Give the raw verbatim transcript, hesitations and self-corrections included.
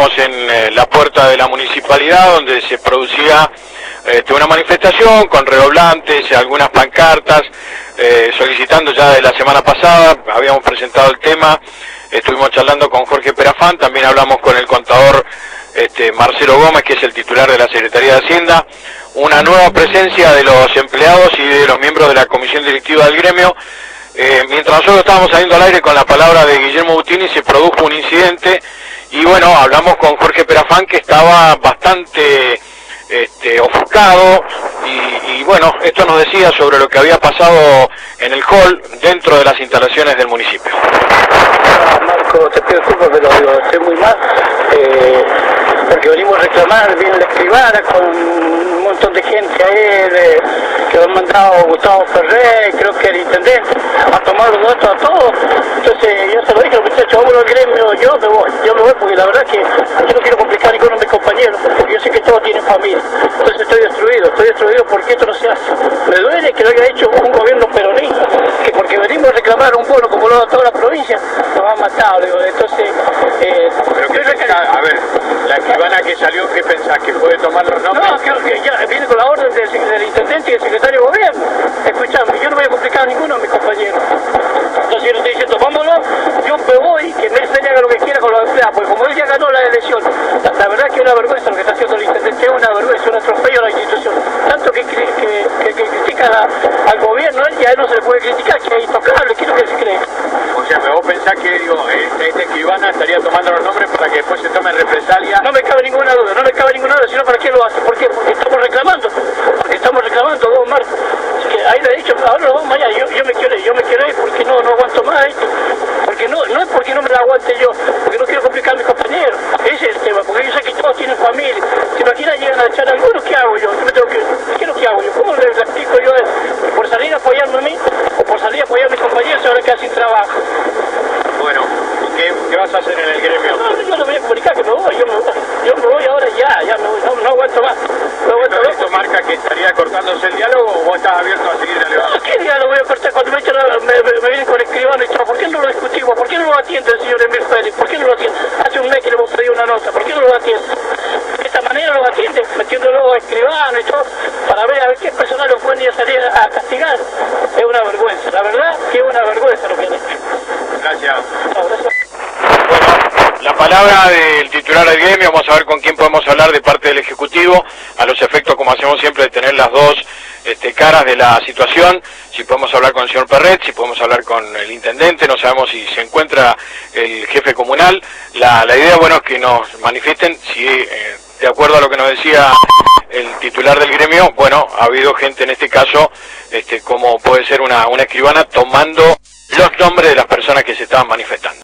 estamos en eh, la puerta de la municipalidad, donde se producía este, una manifestación con redoblantes, algunas pancartas, eh, solicitando ya de la semana pasada. Habíamos presentado el tema, estuvimos charlando con Jorge Perafán, también hablamos con el contador este, Marcelo Gómez, que es el titular de la Secretaría de Hacienda. Una nueva presencia de los empleados y de los miembros de la comisión directiva del gremio. Eh, mientras nosotros estábamos saliendo al aire con la palabra de Guillermo Butini, se produjo un incidente y bueno, hablamos con Jorge Perafán, que estaba bastante este, ofuscado y, y bueno, esto nos decía sobre lo que había pasado en el hall dentro de las instalaciones del municipio. Marco, te pido disculpas, pero digo, estoy muy mal, eh, porque venimos a reclamar, viene la escribana con un montón de gente ahí, de, que lo han mandado Gustavo Ferrer, creo que el intendente, a tomar los datos a todos. Entonces yo se lo dije a los muchachos, vámonos al gremio, yo me voy, yo me voy porque la verdad que yo no quiero complicar a ninguno de mis compañeros, porque yo sé que todos tienen familia. Entonces estoy destruido, estoy destruido porque esto no se hace. Me duele que lo haya hecho un gobierno peronista, que porque venimos a reclamar un bono como lo ha dado toda la provincia, nos han matado. Digo. Entonces, eh, pero ¿qué pensás? A ver, la escribana que salió, ¿qué pensás? ¿Que puede tomar los nombres? No, creo que ya viene con la orden del, del intendente y del secretario de gobierno. Escuchame, yo no voy a complicar a ninguno de mis compañeros. Entonces yo le estoy diciendo, vámonos, yo me voy, que Nelson haga lo que quiera con los empleados, porque como él ya ganó la elección, la, la verdad que es una vergüenza lo que está haciendo el intendente, es una vergüenza, un atropello a la institución. Tanto que, que, que, que critica a, al gobierno, él ya a él no se le puede criticar, que es intocable, ¿qué es lo que se cree? O sea, vos pensás que, digo, esta, esta escribana estaría tomando los nombres para que después se tome represalia. No me cabe ninguna duda, no me cabe ninguna duda, sino ¿para qué lo hace? ¿Por qué? Porque estamos reclamando, porque estamos reclamando, vos, Marco. Así que ahí le he dicho, ahora nos vamos mañana, yo, yo me quiero ir, yo me quiero ir porque no, no aguanto más esto. Porque no, no es porque no me la aguante yo, porque no quiero complicar a mis compañeros. Ese es el tema, porque yo sé que todos tienen familia. Si mañana llegan a echar a algunos, ¿qué hago yo? Yo me tengo que, ¿qué es lo que hago yo? ¿Cómo le explico yo a él? ¿Por salir a apoyarme a mí o por salir a apoyar a mis compañeros ahora que sin trabajo? Bueno, ¿qué, ¿qué vas a hacer en el gremio? No, yo no voy a comunicar que me voy, yo me voy, yo me voy ahora ya, ya me voy, no, no aguanto más. No aguanto ¿Esto, más. ¿Esto marca que estaría cortándose el diálogo o vos estás abierto a seguir dialogando? No, ¿qué diálogo voy a cortar cuando me, echan a, me, me, me vienen con el escribano y todo? ¿Por qué no lo discutimos? ¿Por qué no lo atiende el señor Emir Félix? ¿Por qué no lo atiende? Hace un mes que le hemos pedido una nota, ¿por qué no lo atiende? De esta manera lo atiende, metiéndolo a escribano y todo, para ver a ver qué personal lo pueden ir a salir a castigar. Es una vergüenza, la verdad que es una vergüenza lo que han hecho. Gracias. No, gracias. Bueno, la palabra del titular del gremio, vamos a ver con quién podemos hablar de parte del Ejecutivo, a los efectos, como hacemos siempre, de tener las dos este, caras de la situación. Si podemos hablar con el señor Perret, si podemos hablar con el intendente, no sabemos si se encuentra el jefe comunal. La, la idea, bueno, es que nos manifiesten si, eh, de acuerdo a lo que nos decía el titular del gremio, bueno, ha habido gente en este caso, este, como puede ser una, una escribana, tomando los nombres de las personas que se estaban manifestando.